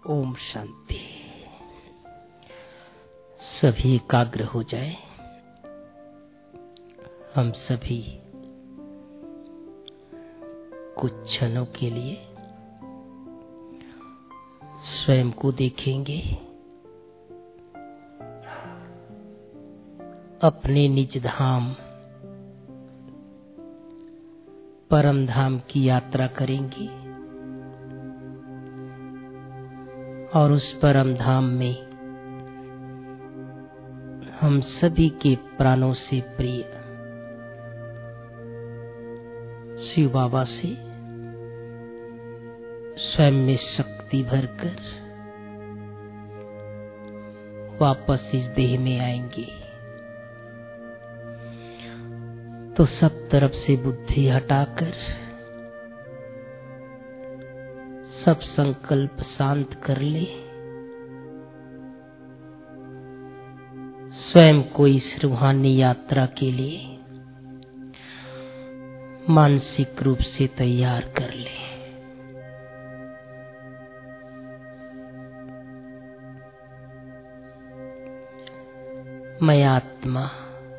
ओम शांति। सभी एकाग्र हो जाए। हम सभी कुछ क्षणों के लिए स्वयं को देखेंगे, अपने निज धाम परम धाम की यात्रा करेंगे और उस परम धाम में हम सभी के प्राणों से प्रिय शिव बाबा से स्वयं में शक्ति भरकर वापस इस देह में आएंगे। तो सब तरफ से बुद्धि हटाकर सब संकल्प शांत कर ले। स्वयं को इस रूहानी यात्रा के लिए मानसिक रूप से तैयार कर ले। मैं आत्मा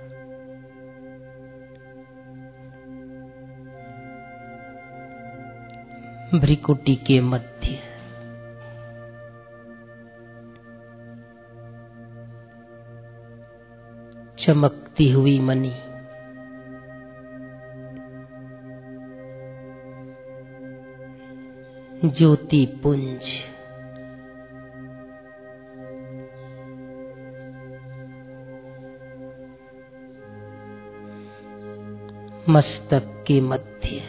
भ्रिकुटी के मध्य चमकती हुई मणि ज्योति पुंज मस्तक के मध्य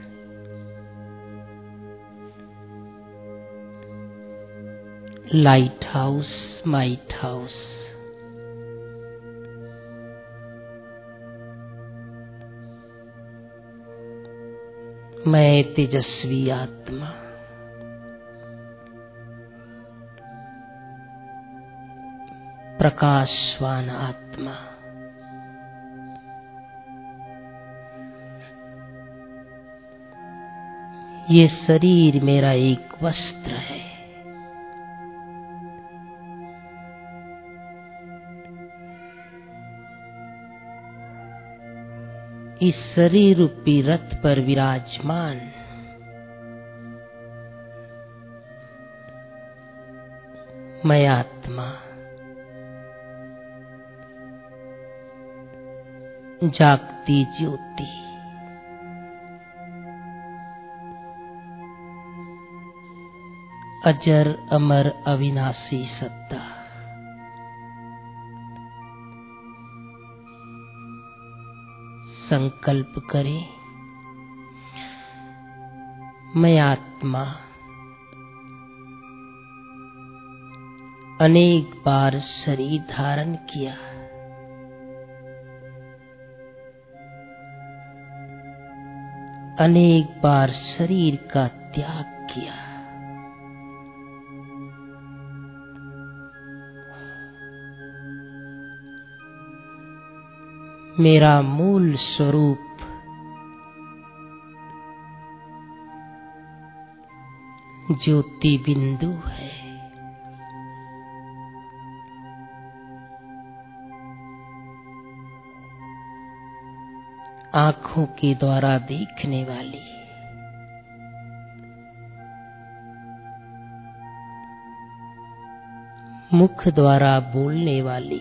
लाइट हाउस, माइट हाउस, मैं तेजस्वी आत्मा प्रकाशवान आत्मा ये शरीर मेरा एक वस्त्र है। इस शरीर रूपी रथ पर विराजमान मैं आत्मा जागती ज्योति अजर अमर अविनाशी सत्ता संकल्प करें। मैं आत्मा अनेक बार शरीर धारण किया, अनेक बार शरीर का त्याग किया। मेरा मूल स्वरूप ज्योति बिंदु है। आंखों के द्वारा देखने वाली मुख द्वारा बोलने वाली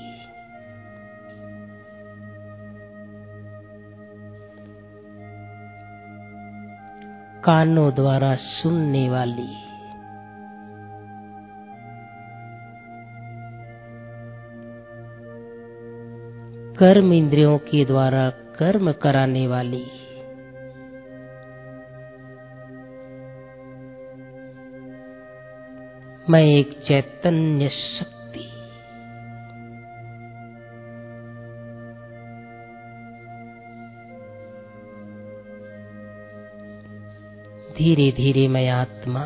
कानों द्वारा सुनने वाली कर्म इंद्रियों के द्वारा कर्म कराने वाली मैं एक चैतन्य शक्ति धीरे धीरे मैं आत्मा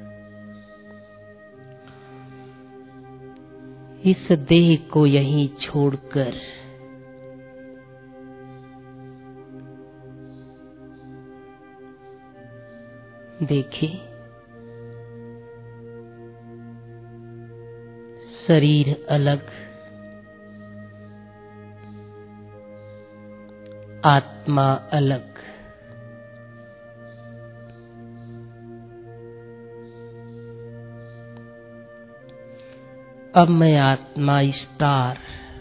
इस देह को यहीं छोड़कर देखें शरीर अलग, आत्मा अलग। अब मैं आत्मा स्टार,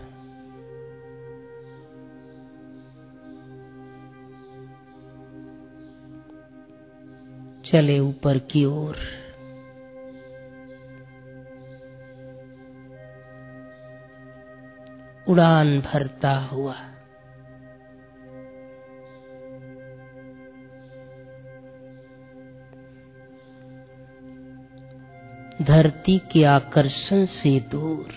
चले ऊपर की ओर। उड़ान भरता हुआ धरती के आकर्षण से दूर,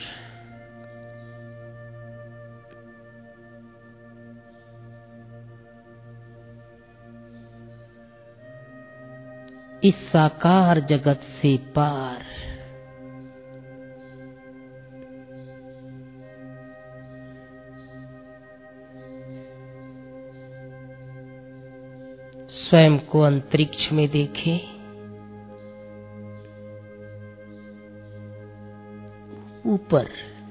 इस साकार जगत से पार, स्वयं को अंतरिक्ष में देखे, ऊपर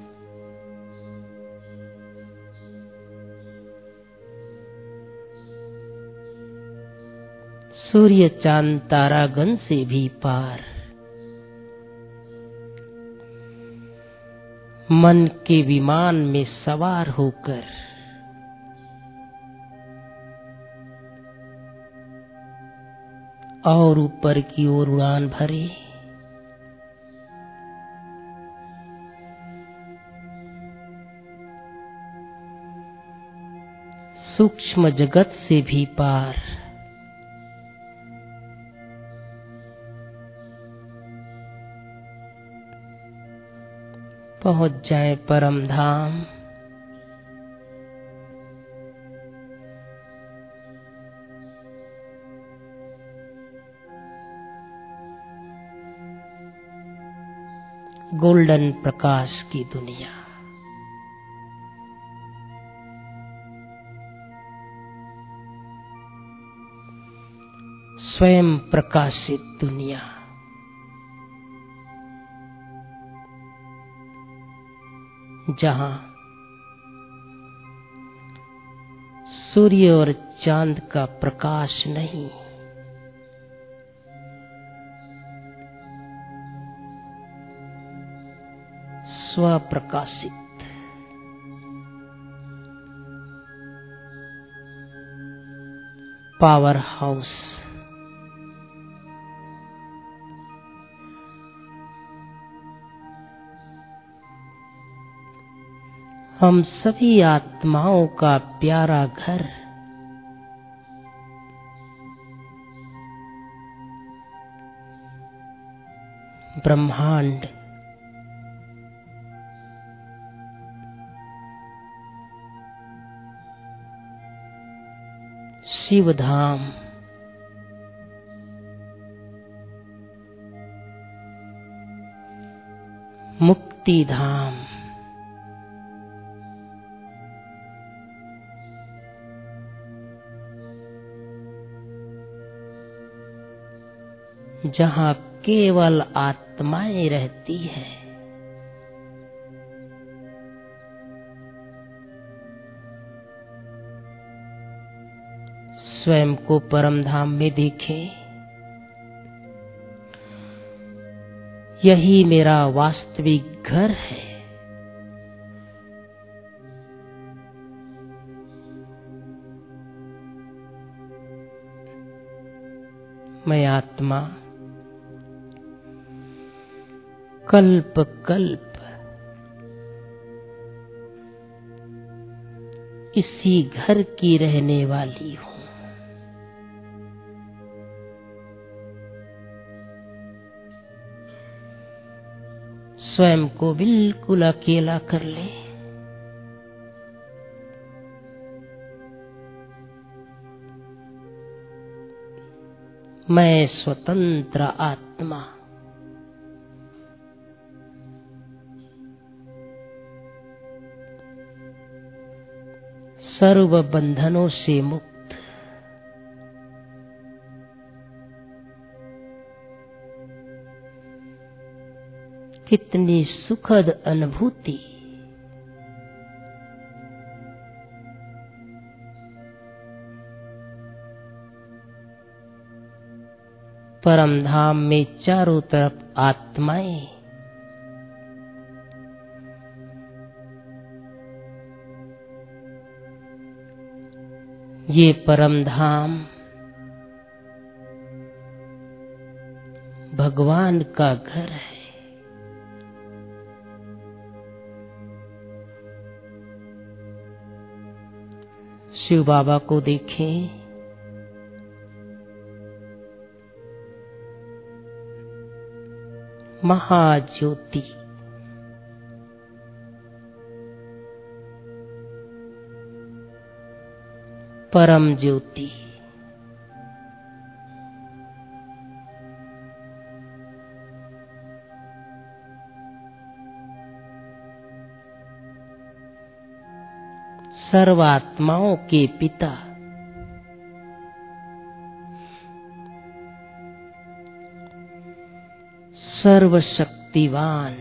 सूर्य चांद तारागण से भी पार, मन के विमान में सवार होकर और ऊपर की ओर उड़ान भरे। सूक्ष्म जगत से भी पार, पहुंच जाए परम धाम। गोल्डन प्रकाश की दुनिया, स्वयं प्रकाशित दुनिया, जहां सूर्य और चांद का प्रकाश नहीं, स्वप्रकाशित पावर हाउस, हम सभी आत्माओं का प्यारा घर, ब्रह्मांड, शिवधाम, मुक्तिधाम, जहां केवल आत्माएं रहती है। स्वयं को परम धाम में देखें, यही मेरा वास्तविक घर है। मैं आत्मा कल्प कल्प इसी घर की रहने वाली हूँ। स्वयं को बिल्कुल अकेला कर ले। मैं स्वतंत्र आत्मा, सर्व बंधनों से मुक्त, कितनी सुखद अनुभूति। परम धाम में चारों तरफ आत्माएं, ये परम धाम भगवान का घर है। शिव बाबा को देखें, महाज्योति, परम ज्योति, सर्वात्माओं के पिता, सर्वशक्तिवान,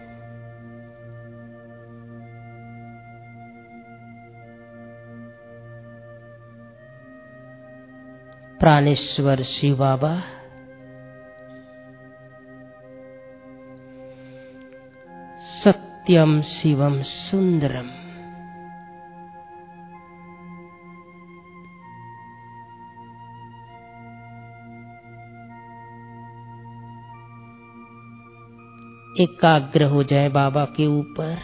प्राणेश्वर शिव बाबा सत्यम शिवम सुंदरम, एकाग्र हो जाए बाबा के ऊपर।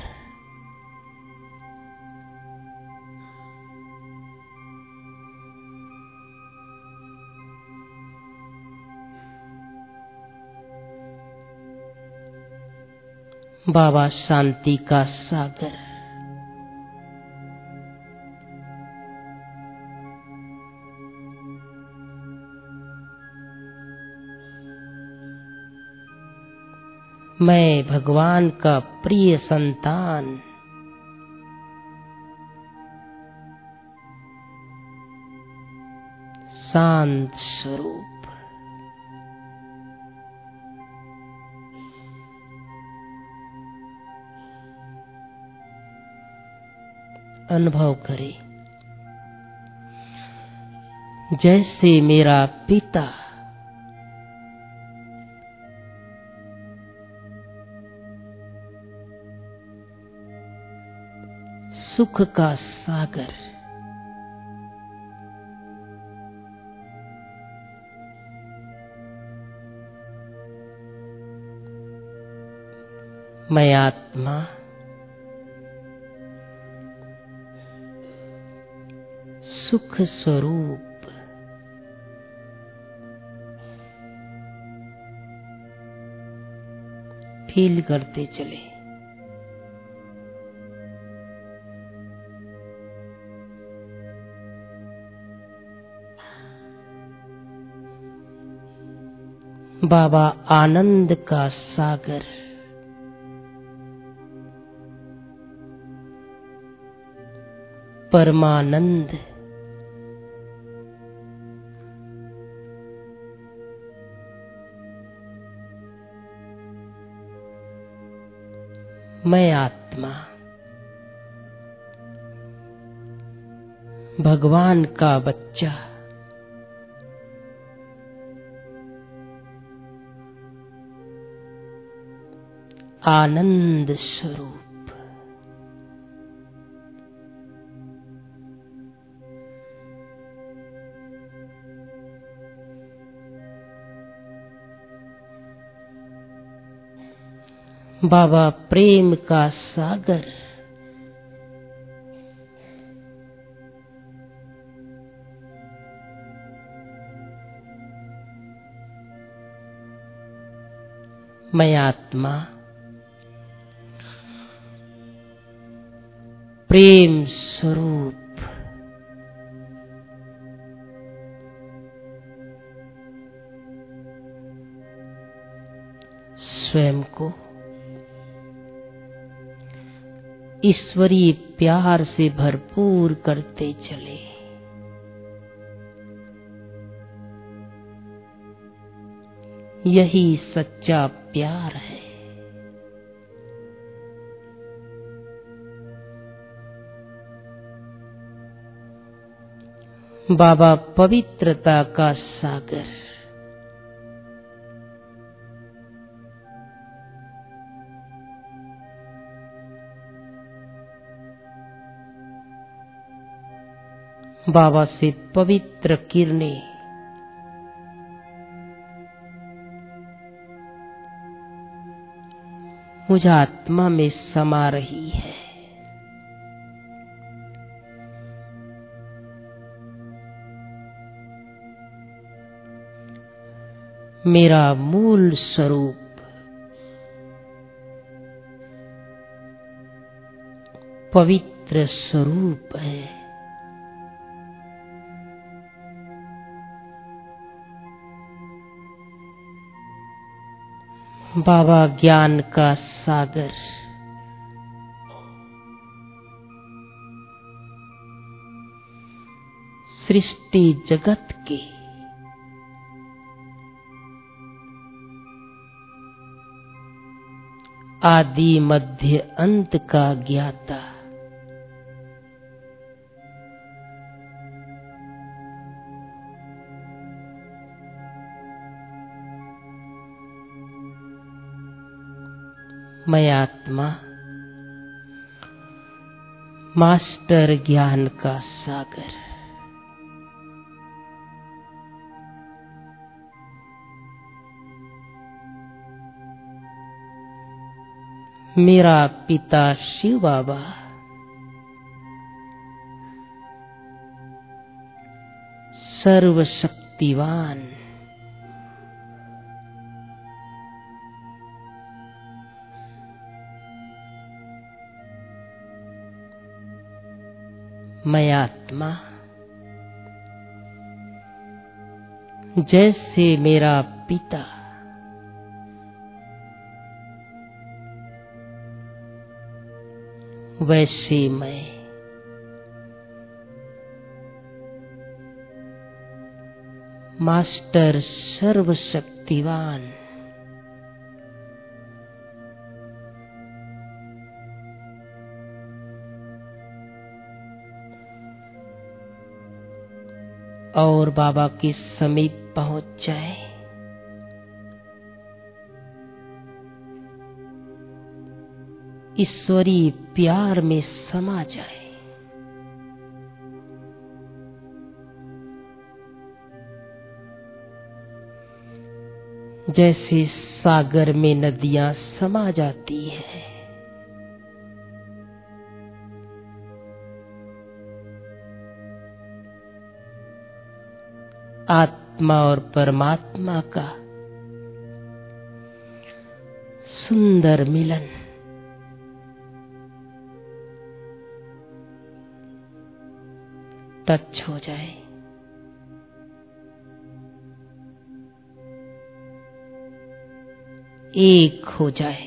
बाबा शांति का सागर, मैं भगवान का प्रिय संतान, शांत स्वरूप, अनुभव करे जैसे मेरा पिता सुख का सागर, मैं आत्मा सुख स्वरूप, फील करते चले। बाबा आनंद का सागर, परमानंद, मैं आत्मा भगवान का बच्चा, आनंद स्वरूप, बाबा प्रेम का सागर, मैं आत्मा प्रेम स्वरूप, स्वयं को ईश्वरीय प्यार से भरपूर करते चले। यही सच्चा प्यार है। बाबा पवित्रता का सागर, बाबा से पवित्र किरणें मुझ आत्मा में समा रही है। मेरा मूल स्वरूप पवित्र स्वरूप है। बाबा ज्ञान का सागर, सृष्टि जगत के आदि मध्य अंत का ज्ञाता, मैं आत्मा मास्टर ज्ञान का सागर, मेरा पिता शिव बाबा सर्वशक्तिवान, मैं आत्मा जैसे मेरा पिता वैसे मैं मास्टर सर्वशक्तिवान, और बाबा के समीप पहुंच जाए, ईश्वरीय प्यार में समा जाए। जैसे सागर में नदियां समा जाती हैं, आत्मा और परमात्मा का सुंदर मिलन टच हो जाए। एक हो जाए।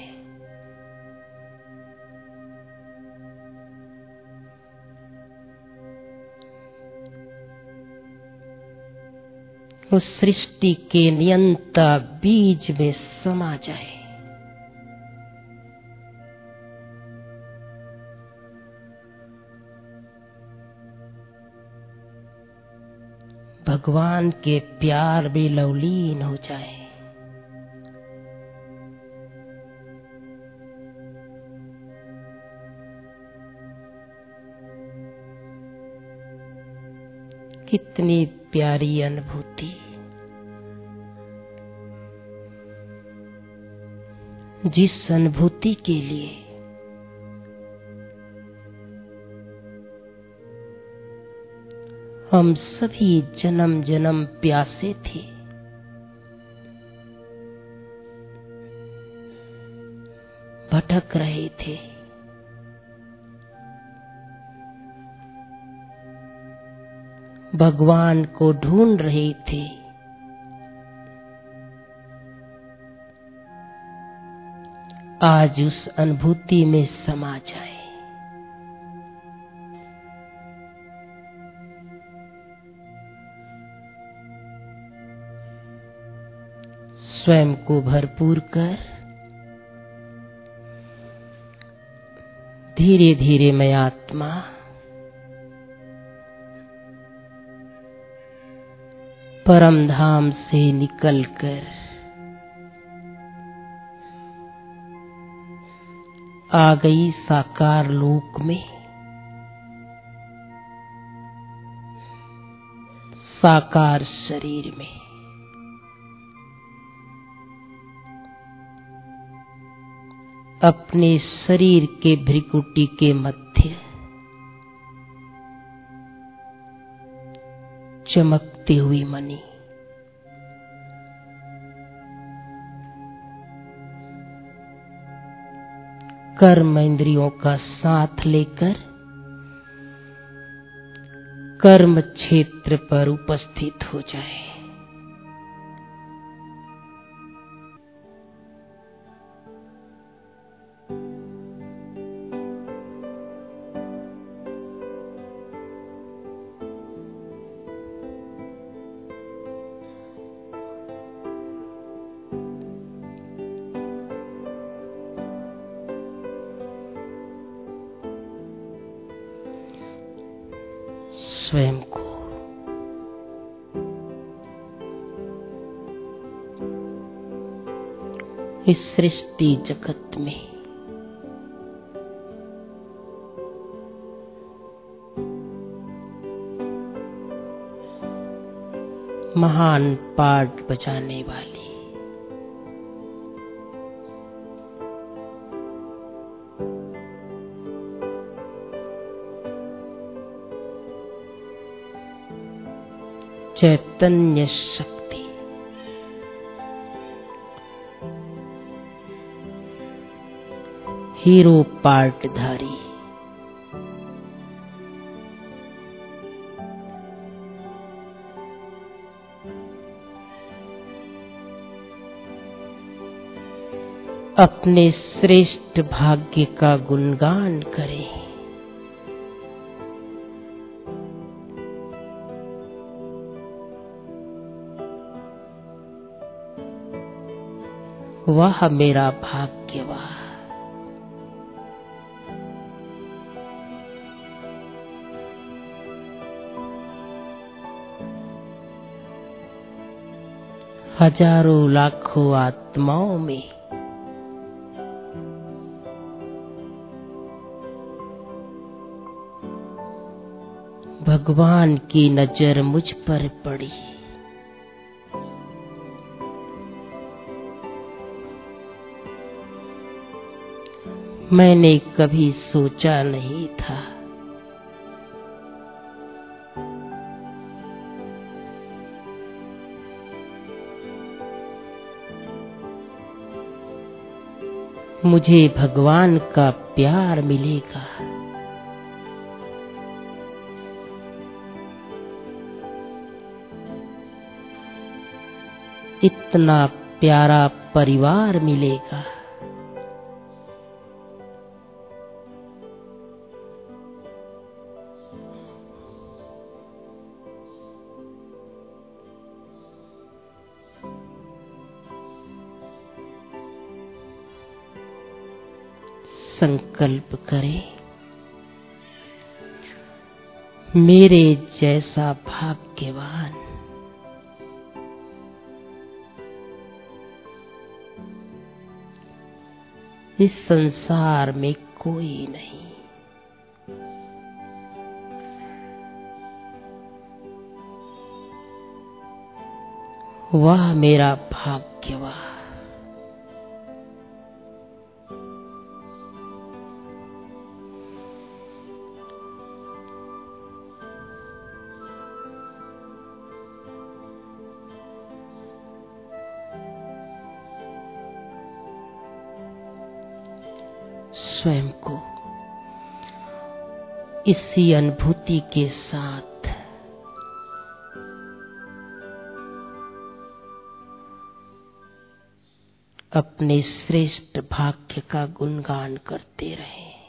उस सृष्टि के नियंता बीज में समा जाए। भगवान के प्यार में लवलीन हो जाए। कितनी प्यारी अनुभूति, जिस अनुभूति के लिए हम सभी जन्म जन्म प्यासे थे, भटक रहे थे। भगवान को ढूंढ रहे थे। आज उस अनुभूति में समा जाए। स्वयं को भरपूर कर धीरे धीरे मैं आत्मा परम धाम से निकलकर आ गई साकार लोक में। साकार शरीर में अपने शरीर के भ्रिकुटी के मध्य चमकती हुई मणि, कर्म इंद्रियों का साथ लेकर कर्म क्षेत्र पर उपस्थित हो जाए। स्वयं को इस सृष्टि जगत में महान पाठ बजाने वाली चैतन्य शक्ति हीरो पार्टधारी अपने श्रेष्ठ भाग्य का गुणगान करें। वाह मेरा भाग्य, वाह हजारों लाखों आत्माओं में भगवान की नजर मुझ पर पड़ी। मैंने कभी सोचा नहीं था मुझे भगवान का प्यार मिलेगा। इतना प्यारा परिवार मिलेगा। संकल्प करें, मेरे जैसा भाग्यवान इस संसार में कोई नहीं। वाह मेरा भाग्य, वाह स्वयं को इसी अनुभूति के साथ अपने श्रेष्ठ भाग्य का गुणगान करते रहें।